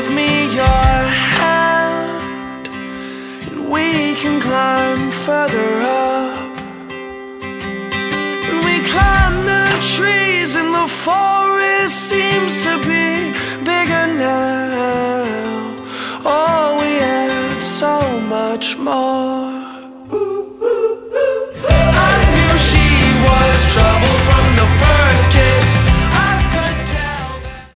give me your hand, and we can climb further up. And we climb the trees, and the forest seems to be bigger now. Oh, we had so much more.